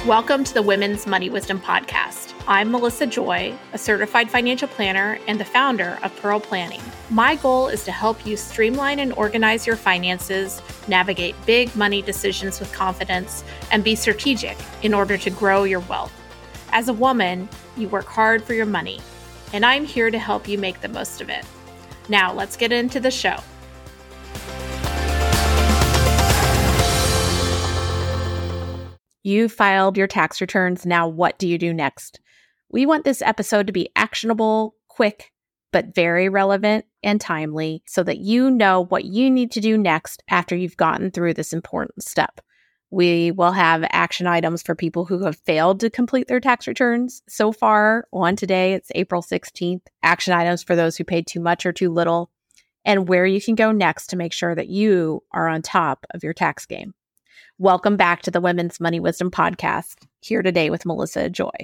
Welcome to the Women's Money Wisdom Podcast. I'm Melissa Joy, a certified financial planner and the founder of Pearl Planning. My goal is to help you streamline and organize your finances, navigate big money decisions with confidence, and be strategic in order to grow your wealth. As a woman, you work hard for your money, and I'm here to help you make the most of it. Now, let's get into the show. You filed your tax returns. Now, what do you do next? We want this episode to be actionable, quick, but very relevant and timely so that you know what you need to do next after you've gotten through this important step. We will have action items for people who have failed to complete their tax returns so far on today. It's April 16th. Action items for those who paid too much or too little, and where you can go next to make sure that you are on top of your tax game. Welcome back to the Women's Money Wisdom Podcast, here today with Melissa Joy.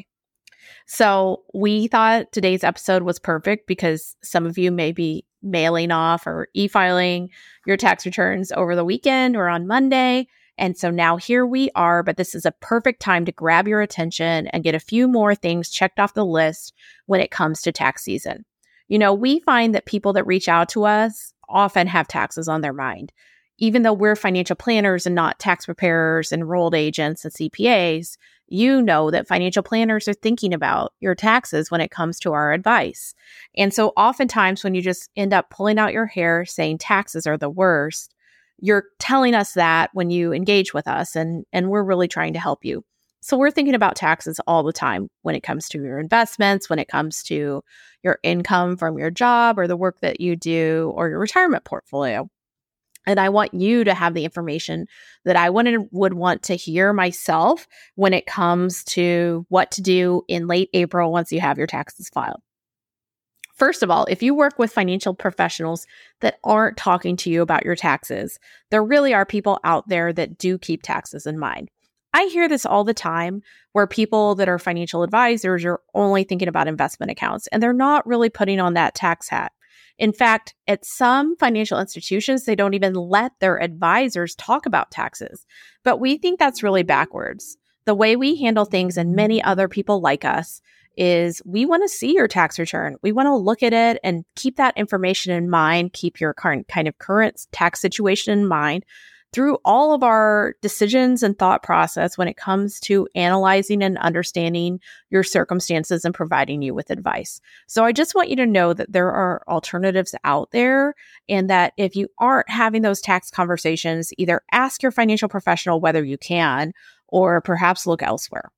So we thought today's episode was perfect because some of you may be mailing off or e-filing your tax returns over the weekend or on Monday. And so now here we are, but this is a perfect time to grab your attention and get a few more things checked off the list when it comes to tax season. You know, we find that people that reach out to us often have taxes on their mind. Even though we're financial planners and not tax preparers, enrolled agents, and CPAs, you know that financial planners are thinking about your taxes when it comes to our advice. And so oftentimes when you just end up pulling out your hair saying taxes are the worst, you're telling us that when you engage with us, and we're really trying to help you. So we're thinking about taxes all the time when it comes to your investments, when it comes to your income from your job or the work that you do or your retirement portfolio. And I want you to have the information that I would want to hear myself when it comes to what to do in late April once you have your taxes filed. First of all, if you work with financial professionals that aren't talking to you about your taxes, there really are people out there that do keep taxes in mind. I hear this all the time where people that are financial advisors are only thinking about investment accounts and they're not really putting on that tax hat. In fact, at some financial institutions, they don't even let their advisors talk about taxes. But we think that's really backwards. The way we handle things, and many other people like us, is we want to see your tax return. We want to look at it and keep that information in mind, keep your current tax situation in mind through all of our decisions and thought process when it comes to analyzing and understanding your circumstances and providing you with advice. So I just want you to know that there are alternatives out there, and that if you aren't having those tax conversations, either ask your financial professional whether you can, or perhaps look elsewhere.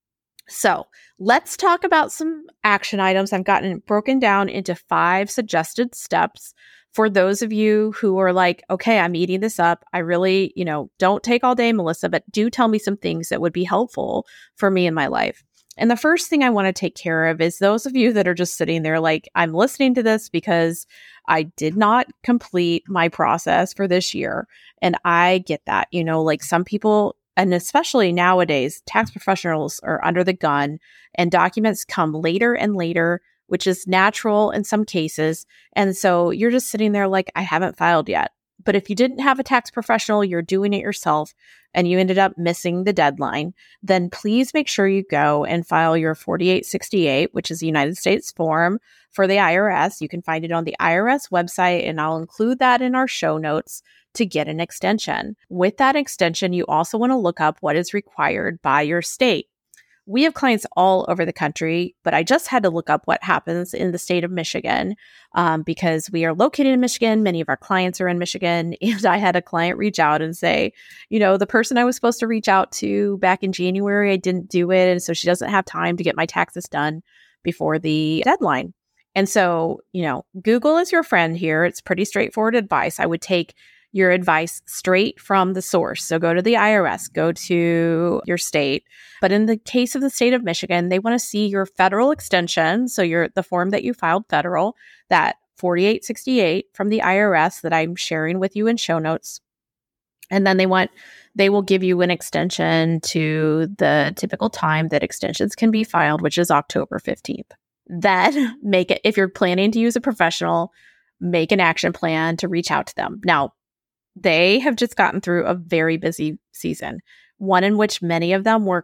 So let's talk about some action items. I've gotten it broken down into 5 suggested steps for those of you who are like, okay, I'm eating this up. I really, don't take all day, Melissa, but do tell me some things that would be helpful for me in my life. And the first thing I want to take care of is those of you that are just sitting there like, I'm listening to this because I did not complete my process for this year. And I get that, like some people, and especially nowadays, tax professionals are under the gun and documents come later and later, which is natural in some cases. And so you're just sitting there like, I haven't filed yet. But if you didn't have a tax professional, you're doing it yourself, and you ended up missing the deadline, then please make sure you go and file your 4868, which is the United States form for the IRS. You can find it on the IRS website, and I'll include that in our show notes to get an extension. With that extension, you also want to look up what is required by your state. We have clients all over the country, but I just had to look up what happens in the state of Michigan because we are located in Michigan. Many of our clients are in Michigan. And I had a client reach out and say, the person I was supposed to reach out to back in January, I didn't do it. And so she doesn't have time to get my taxes done before the deadline. And so, Google is your friend here. It's pretty straightforward advice. I would take your advice straight from the source. So go to the IRS, go to your state. But in the case of the state of Michigan, they want to see your federal extension. So the form that you filed federal, that 4868 from the IRS that I'm sharing with you in show notes. And then they will give you an extension to the typical time that extensions can be filed, which is October 15th. Then make it, if you're planning to use a professional, make an action plan to reach out to them. Now, they have just gotten through a very busy season, one in which many of them work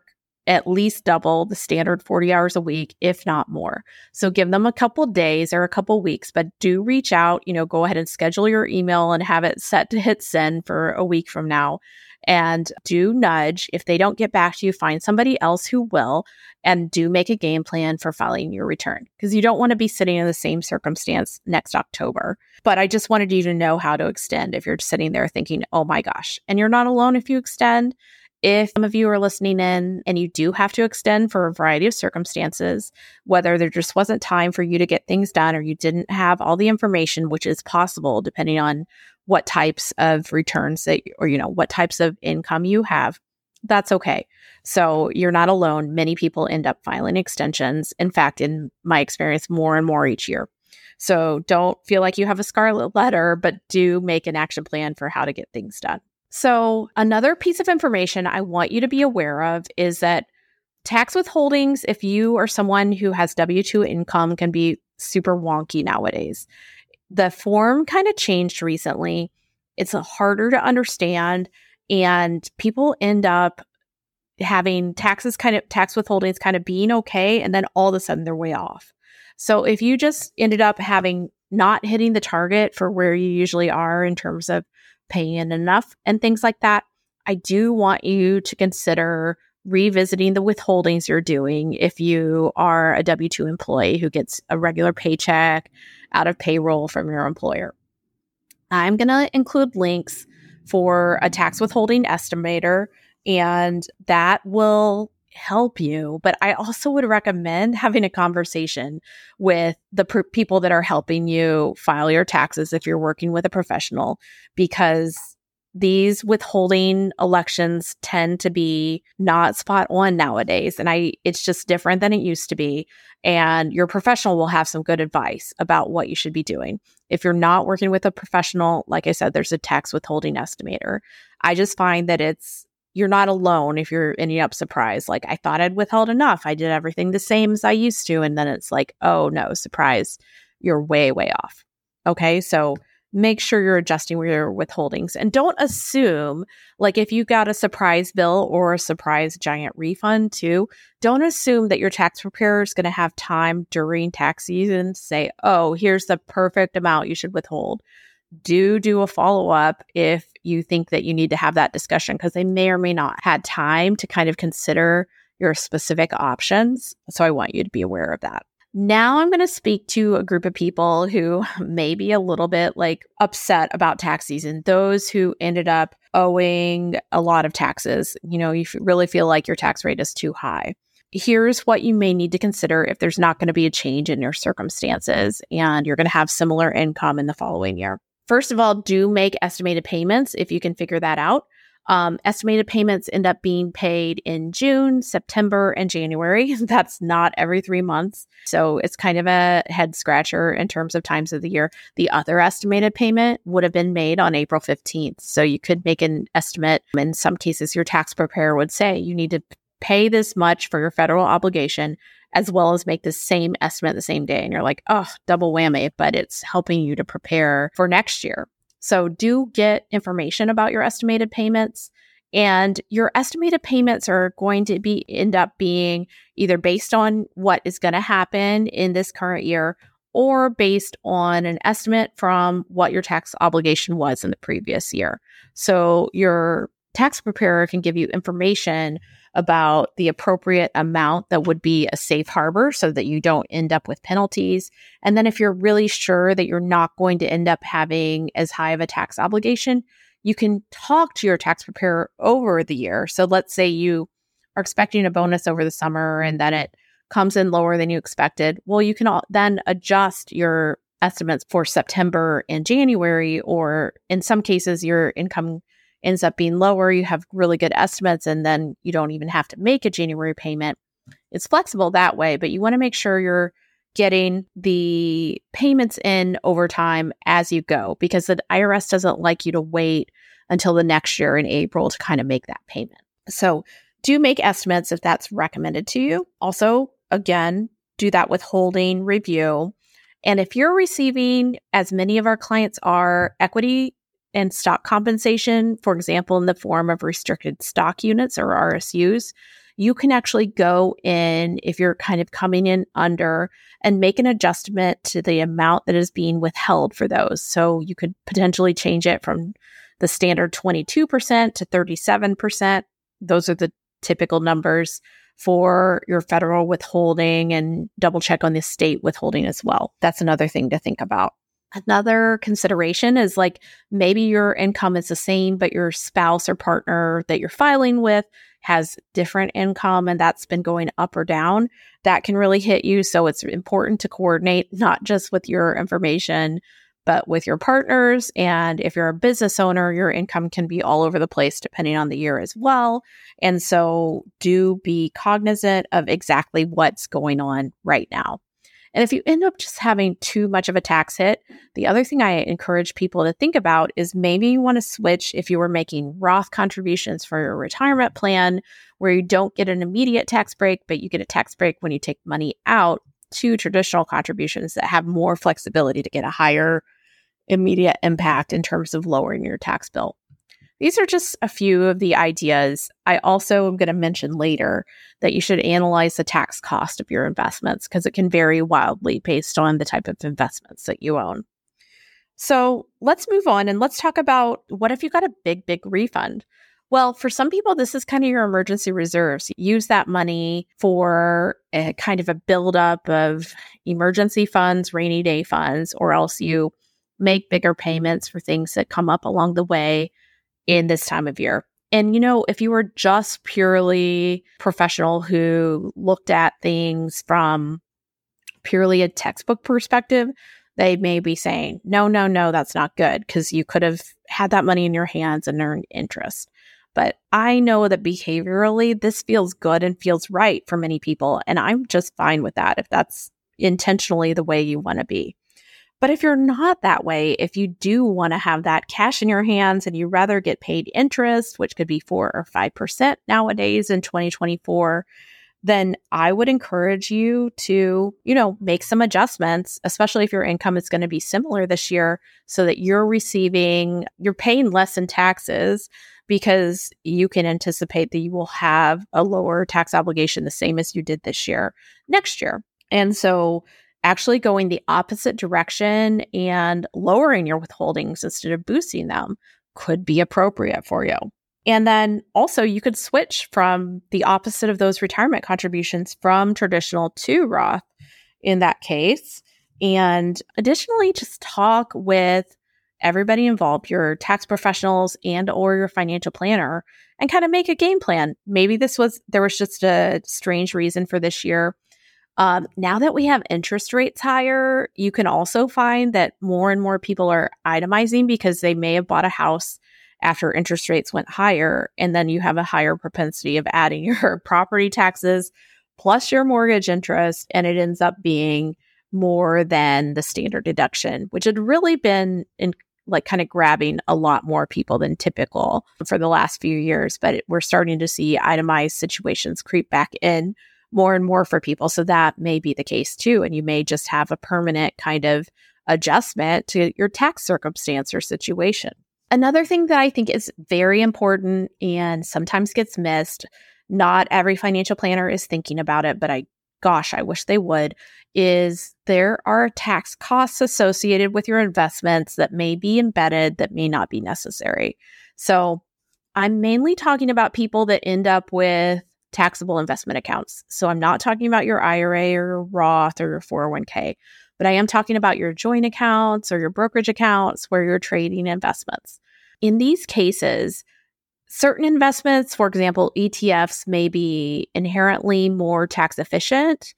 at least double the standard 40 hours a week, if not more. So give them a couple days or a couple weeks, but do reach out, go ahead and schedule your email and have it set to hit send for a week from now. And do nudge. If they don't get back to you, find somebody else who will, and do make a game plan for filing your return, because you don't want to be sitting in the same circumstance next October. But I just wanted you to know how to extend if you're sitting there thinking, oh my gosh. And you're not alone if you extend. If some of you are listening in and you do have to extend for a variety of circumstances, whether there just wasn't time for you to get things done or you didn't have all the information, which is possible depending on what types of returns what types of income you have, that's okay. So you're not alone. Many people end up filing extensions. In fact, in my experience, more and more each year. So don't feel like you have a scarlet letter, but do make an action plan for how to get things done. So another piece of information I want you to be aware of is that tax withholdings, if you are someone who has W-2 income, can be super wonky nowadays. The form kind of changed recently. It's harder to understand, and people end up having tax withholdings kind of being okay, and then all of a sudden they're way off. So if you just ended up not hitting the target for where you usually are in terms of paying enough and things like that, I do want you to consider revisiting the withholdings you're doing if you are a W-2 employee who gets a regular paycheck out of payroll from your employer. I'm going to include links for a tax withholding estimator, and that will help you. But I also would recommend having a conversation with the people that are helping you file your taxes if you're working with a professional, because these withholding elections tend to be not spot on nowadays. And it's just different than it used to be. And your professional will have some good advice about what you should be doing. If you're not working with a professional, like I said, there's a tax withholding estimator. I just find that you're not alone if you're ending up surprised. Like, I thought I'd withheld enough. I did everything the same as I used to. And then it's like, oh no, surprise, you're way, way off. Okay. So make sure you're adjusting your withholdings, and don't assume, like, if you got a surprise bill or a surprise giant refund too, don't assume that your tax preparer is going to have time during tax season to say, oh, here's the perfect amount you should withhold. Do a follow-up if you think that you need to have that discussion, because they may or may not had time to kind of consider your specific options. So I want you to be aware of that. Now I'm going to speak to a group of people who may be a little bit upset about tax season. Those who ended up owing a lot of taxes. You really feel like your tax rate is too high. Here's what you may need to consider if there's not going to be a change in your circumstances and you're going to have similar income in the following year. First of all, do make estimated payments if you can figure that out. Estimated payments end up being paid in June, September, and January. That's not every 3 months. So it's kind of a head scratcher in terms of times of the year. The other estimated payment would have been made on April 15th. So you could make an estimate. In some cases, your tax preparer would say you need to pay this much for your federal obligation, as well as make the same estimate the same day. And you're like, oh, double whammy, but it's helping you to prepare for next year. So do get information about your estimated payments, and your estimated payments are going to end up being either based on what is going to happen in this current year or based on an estimate from what your tax obligation was in the previous year. So your tax preparer can give you information about the appropriate amount that would be a safe harbor so that you don't end up with penalties. And then if you're really sure that you're not going to end up having as high of a tax obligation, you can talk to your tax preparer over the year. So let's say you are expecting a bonus over the summer and then it comes in lower than you expected. Well, you can then adjust your estimates for September and January, or in some cases, your income ends up being lower, you have really good estimates, and then you don't even have to make a January payment. It's flexible that way, but you want to make sure you're getting the payments in over time as you go, because the IRS doesn't like you to wait until the next year in April to kind of make that payment. So do make estimates if that's recommended to you. Also, again, do that withholding review. And if you're receiving, as many of our clients are, equity and stock compensation, for example, in the form of restricted stock units or RSUs, you can actually go in if you're kind of coming in under and make an adjustment to the amount that is being withheld for those. So you could potentially change it from the standard 22% to 37%. Those are the typical numbers for your federal withholding, and double check on the state withholding as well. That's another thing to think about. Another consideration is like maybe your income is the same, but your spouse or partner that you're filing with has different income and that's been going up or down. That can really hit you. So it's important to coordinate not just with your information, but with your partners. And if you're a business owner, your income can be all over the place depending on the year as well. And so do be cognizant of exactly what's going on right now. And if you end up just having too much of a tax hit, the other thing I encourage people to think about is maybe you want to switch if you were making Roth contributions for your retirement plan, where you don't get an immediate tax break, but you get a tax break when you take money out, to traditional contributions that have more flexibility to get a higher immediate impact in terms of lowering your tax bill. These are just a few of the ideas. I also am going to mention later that you should analyze the tax cost of your investments because it can vary wildly based on the type of investments that you own. So let's move on and let's talk about what if you got a big refund? Well, for some people, this is kind of your emergency reserves. Use that money for a kind of a buildup of emergency funds, rainy day funds, or else you make bigger payments for things that come up along the way in this time of year. And, if you were just purely professional who looked at things from purely a textbook perspective, they may be saying, no, that's not good because you could have had that money in your hands and earned interest. But I know that behaviorally, this feels good and feels right for many people. And I'm just fine with that if that's intentionally the way you want to be. But if you're not that way, if you do want to have that cash in your hands and you rather get paid interest, which could be 4 or 5% nowadays in 2024, then I would encourage you to, make some adjustments, especially if your income is going to be similar this year, so that you're paying less in taxes because you can anticipate that you will have a lower tax obligation, the same as you did this year, next year. And so actually going the opposite direction and lowering your withholdings instead of boosting them could be appropriate for you. And then also you could switch from the opposite of those retirement contributions from traditional to Roth in that case. And additionally, just talk with everybody involved, your tax professionals and or your financial planner, and kind of make a game plan. Maybe there was just a strange reason for this year. Now that we have interest rates higher, you can also find that more and more people are itemizing because they may have bought a house after interest rates went higher, and then you have a higher propensity of adding your property taxes plus your mortgage interest, and it ends up being more than the standard deduction, which had really been kind of grabbing a lot more people than typical for the last few years. But we're starting to see itemized situations creep back in more and more for people. So that may be the case too. And you may just have a permanent kind of adjustment to your tax circumstance or situation. Another thing that I think is very important and sometimes gets missed, not every financial planner is thinking about it, but I wish they would, is there are tax costs associated with your investments that may be embedded that may not be necessary. So I'm mainly talking about people that end up with taxable investment accounts. So I'm not talking about your IRA or your Roth or your 401k, but I am talking about your joint accounts or your brokerage accounts where you're trading investments. In these cases, certain investments, for example, ETFs, may be inherently more tax efficient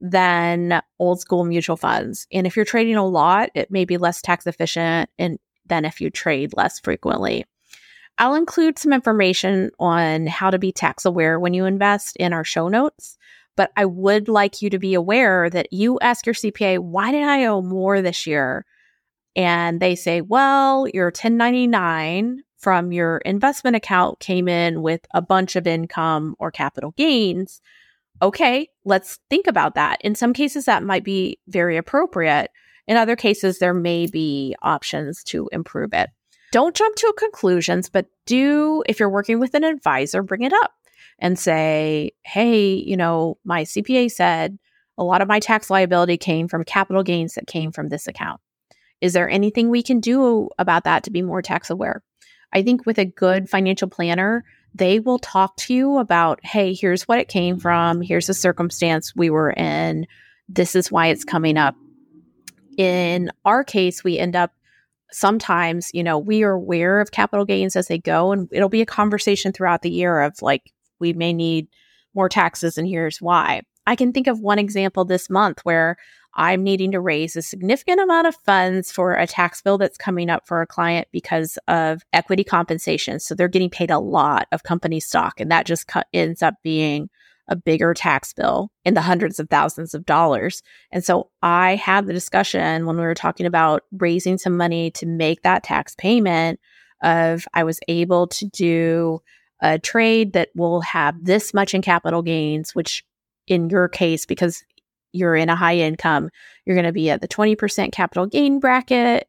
than old school mutual funds. And if you're trading a lot, it may be less tax efficient than if you trade less frequently. I'll include some information on how to be tax aware when you invest in our show notes, but I would like you to be aware that you ask your CPA, why did I owe more this year? And they say, well, your 1099 from your investment account came in with a bunch of income or capital gains. Okay, let's think about that. In some cases, that might be very appropriate. In other cases, there may be options to improve it. Don't jump to conclusions, but if you're working with an advisor, bring it up. and say, hey, my CPA said a lot of my tax liability came from capital gains that came from this account. Is there anything we can do about that to be more tax aware? I think with a good financial planner, they will talk to you about, hey, here's what it came from. Here's the circumstance we were in. This is why it's coming up. In our case, we end up sometimes, we are aware of capital gains as they go, and it'll be a conversation throughout the year of like, we may need more taxes and here's why. I can think of one example this month where I'm needing to raise a significant amount of funds for a tax bill that's coming up for a client because of equity compensation. So they're getting paid a lot of company stock, and that just ends up being a bigger tax bill in the hundreds of thousands of dollars. And so I had the discussion when we were talking about raising some money to make that tax payment of I was able to do a trade that will have this much in capital gains, which in your case, because you're in a high income, you're going to be at the 20% capital gain bracket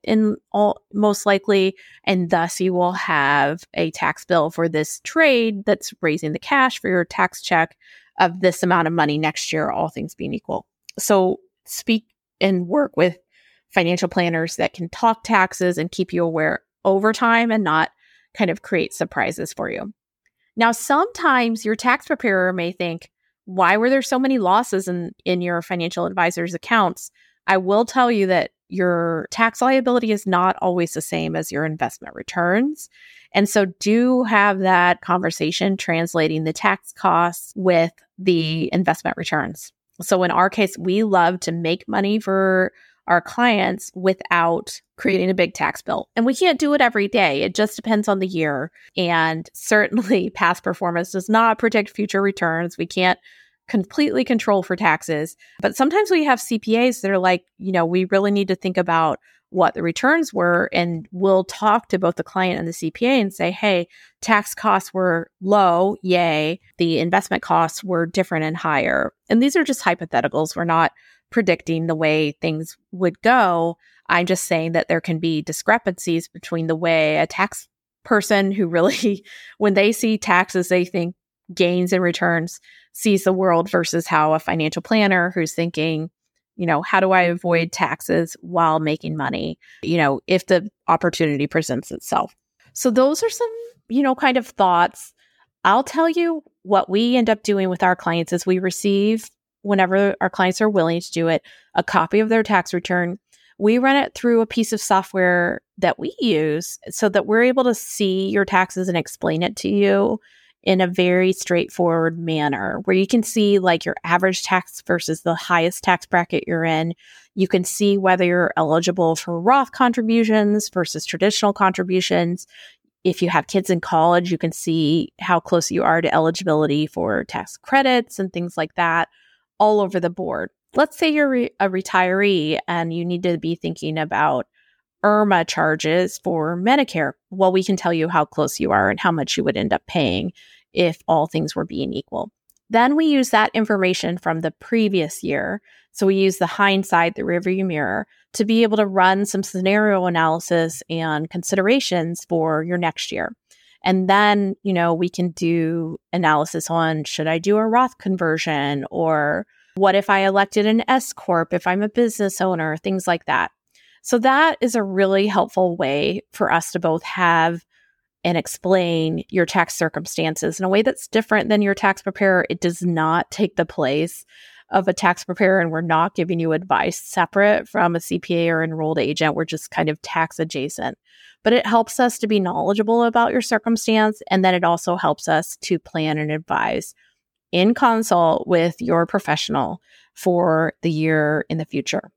most likely, and thus you will have a tax bill for this trade that's raising the cash for your tax check of this amount of money next year, all things being equal. So speak and work with financial planners that can talk taxes and keep you aware over time and not kind of create surprises for you. Now, sometimes your tax preparer may think, why were there so many losses in your financial advisor's accounts? I will tell you that your tax liability is not always the same as your investment returns. And so do have that conversation translating the tax costs with the investment returns. So in our case, we love to make money for our clients without creating a big tax bill. And we can't do it every day. It just depends on the year. And certainly past performance does not predict future returns. We can't completely control for taxes. But sometimes we have CPAs that are like, we really need to think about what the returns were. And we'll talk to both the client and the CPA and say, hey, tax costs were low, yay. The investment costs were different and higher. And these are just hypotheticals. We're not predicting the way things would go. I'm just saying that there can be discrepancies between the way a tax person who really, when they see taxes, they think gains and returns, sees the world versus how a financial planner who's thinking, how do I avoid taxes while making money, if the opportunity presents itself. So those are some, kind of thoughts. I'll tell you what we end up doing with our clients is we receive, whenever our clients are willing to do it, a copy of their tax return. We run it through a piece of software that we use so that we're able to see your taxes and explain it to you in a very straightforward manner, where you can see like your average tax versus the highest tax bracket you're in. You can see whether you're eligible for Roth contributions versus traditional contributions. If you have kids in college, you can see how close you are to eligibility for tax credits and things like that all over the board. Let's say you're a retiree and you need to be thinking about IRMAA charges for Medicare. Well, we can tell you how close you are and how much you would end up paying if all things were being equal. Then we use that information from the previous year. So we use the hindsight, the rearview mirror, to be able to run some scenario analysis and considerations for your next year. And then, we can do analysis on, should I do a Roth conversion? Or what if I elected an S Corp if I'm a business owner? Things like that. So that is a really helpful way for us to both have and explain your tax circumstances in a way that's different than your tax preparer. It does not take the place of a tax preparer, and we're not giving you advice separate from a CPA or enrolled agent. We're just kind of tax adjacent. But it helps us to be knowledgeable about your circumstance, and then it also helps us to plan and advise in consult with your professional for the year in the future.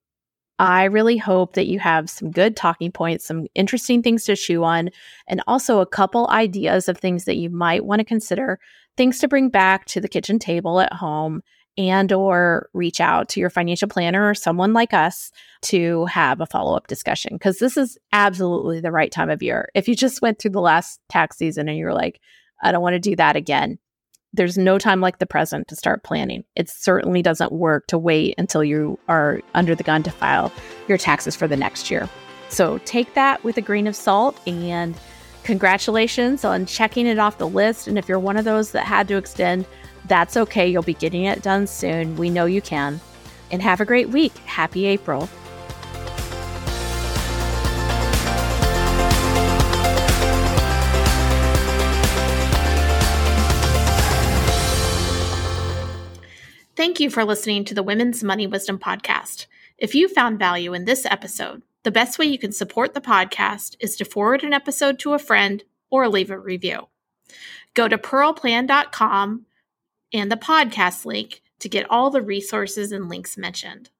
I really hope that you have some good talking points, some interesting things to chew on, and also a couple ideas of things that you might want to consider, things to bring back to the kitchen table at home, and or reach out to your financial planner or someone like us to have a follow-up discussion, because this is absolutely the right time of year. If you just went through the last tax season and you're like, I don't want to do that again, there's no time like the present to start planning. It certainly doesn't work to wait until you are under the gun to file your taxes for the next year. So take that with a grain of salt and Congratulations on checking it off the list. And if you're one of those that had to extend, that's okay. You'll be getting it done soon. We know you can. And have a great week. Happy April. Thank you for listening to the Women's Money Wisdom Podcast. If you found value in this episode, the best way you can support the podcast is to forward an episode to a friend or leave a review. Go to pearlplan.com and the podcast link to get all the resources and links mentioned.